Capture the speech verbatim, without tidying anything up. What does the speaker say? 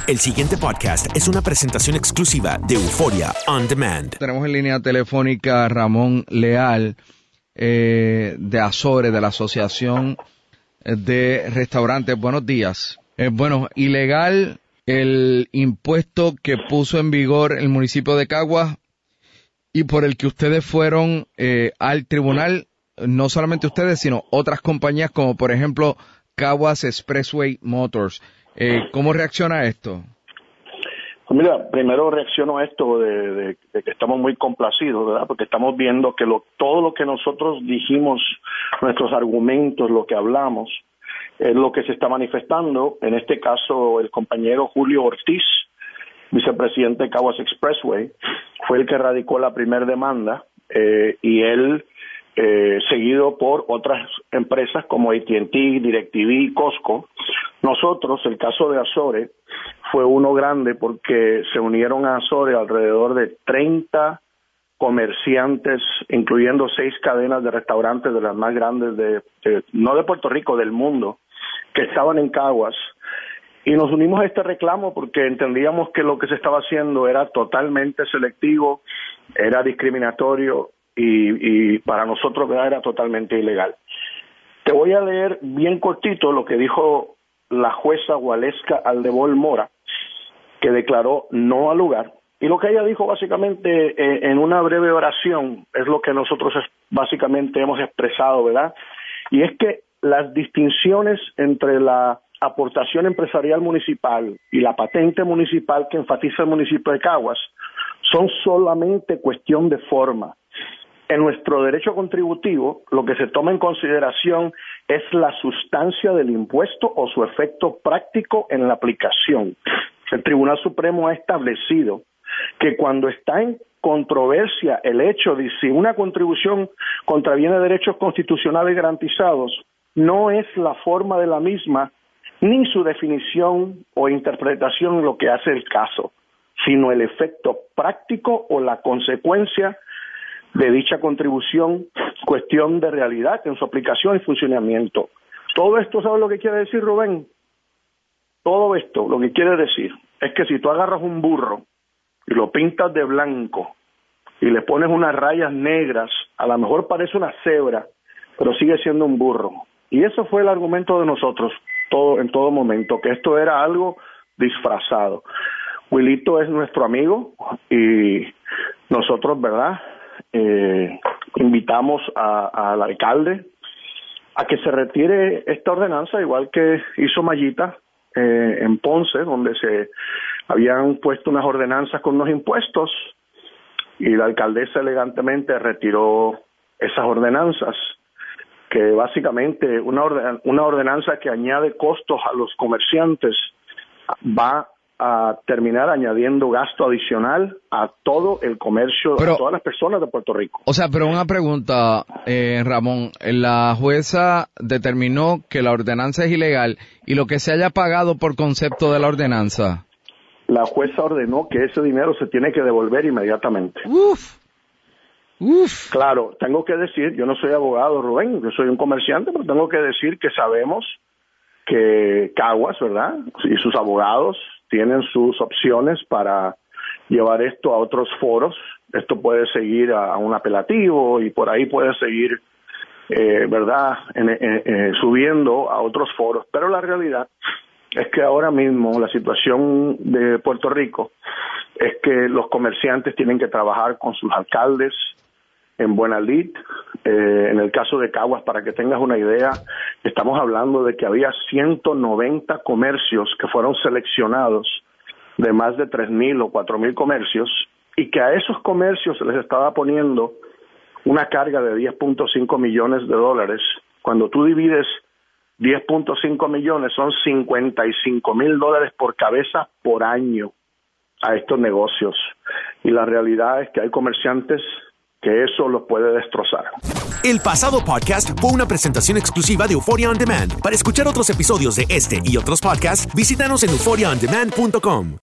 El siguiente podcast es una presentación exclusiva de Euphoria On Demand. Tenemos en línea telefónica a Ramón Leal eh, de Azores, de la Asociación de Restaurantes. Buenos días. Eh, bueno, ilegal el impuesto que puso en vigor el municipio de Caguas y por el que ustedes fueron eh, al tribunal, no solamente ustedes, sino otras compañías como por ejemplo Caguas Expressway Motors. Eh, ¿Cómo reacciona esto? Pues mira, primero reacciono a esto de, de, de que estamos muy complacidos, ¿verdad? Porque estamos viendo que lo, todo lo que nosotros dijimos, nuestros argumentos, lo que hablamos, es lo que se está manifestando. En este caso, el compañero Julio Ortiz, vicepresidente de Caguas Expressway, fue el que radicó la primera demanda eh, y él, eh, seguido por otras empresas como A T and T, DirecTV, Costco. Nosotros, el caso de Azores, fue uno grande porque se unieron a Azores alrededor de treinta comerciantes, incluyendo seis cadenas de restaurantes de las más grandes, de, de no de Puerto Rico, del mundo, que estaban en Caguas. Y nos unimos a este reclamo porque entendíamos que lo que se estaba haciendo era totalmente selectivo, era discriminatorio y, y para nosotros era totalmente ilegal. Te voy a leer bien cortito lo que dijo la jueza Waleska Aldebol Mora, que declaró no al lugar. Y lo que ella dijo básicamente eh, en una breve oración es lo que nosotros es, básicamente hemos expresado, ¿verdad? Y es que las distinciones entre la aportación empresarial municipal y la patente municipal que enfatiza el municipio de Caguas son solamente cuestión de forma. En nuestro derecho contributivo, lo que se toma en consideración es la sustancia del impuesto o su efecto práctico en la aplicación. El Tribunal Supremo ha establecido que cuando está en controversia el hecho de si una contribución contraviene derechos constitucionales garantizados, no es la forma de la misma ni su definición o interpretación lo que hace el caso, sino el efecto práctico o la consecuencia de dicha contribución, cuestión de realidad en su aplicación y funcionamiento. Todo esto, ¿sabes lo que quiere decir, Rubén? Todo esto, lo que quiere decir es que si tú agarras un burro y lo pintas de blanco y le pones unas rayas negras, a lo mejor parece una cebra, pero sigue siendo un burro. Y eso fue el argumento de nosotros todo en todo momento, que esto era algo disfrazado. Wilito es nuestro amigo y nosotros, ¿verdad?, Eh, invitamos a, al alcalde a que se retire esta ordenanza, igual que hizo Mayita eh, en Ponce, donde se habían puesto unas ordenanzas con unos impuestos y la alcaldesa elegantemente retiró esas ordenanzas, que básicamente una, orden, una ordenanza que añade costos a los comerciantes va a terminar añadiendo gasto adicional a todo el comercio, pero, a todas las personas de Puerto Rico. O sea, pero una pregunta, eh, Ramón, la jueza determinó que la ordenanza es ilegal y lo que se haya pagado por concepto de la ordenanza. La jueza ordenó que ese dinero se tiene que devolver inmediatamente. Uf. Uf. Claro, tengo que decir, yo no soy abogado, Rubén, yo soy un comerciante, pero tengo que decir que sabemos que Caguas, ¿verdad?, y sus abogados tienen sus opciones para llevar esto a otros foros. Esto puede seguir a, a un apelativo y por ahí puede seguir, eh, ¿verdad?, en, en, en, subiendo a otros foros. Pero la realidad es que ahora mismo la situación de Puerto Rico es que los comerciantes tienen que trabajar con sus alcaldes en buena lid. Eh, en el caso de Caguas, para que tengas una idea, estamos hablando de que había ciento noventa comercios que fueron seleccionados de más de tres mil o cuatro mil comercios y que a esos comercios se les estaba poniendo una carga de diez punto cinco millones de dólares. Cuando tú divides diez punto cinco millones, son cincuenta y cinco mil dólares por cabeza por año a estos negocios. Y la realidad es que hay comerciantes que eso los puede destrozar. El pasado podcast fue una presentación exclusiva de Euphoria On Demand. Para escuchar otros episodios de este y otros podcasts, visítanos en euphoria on demand punto com.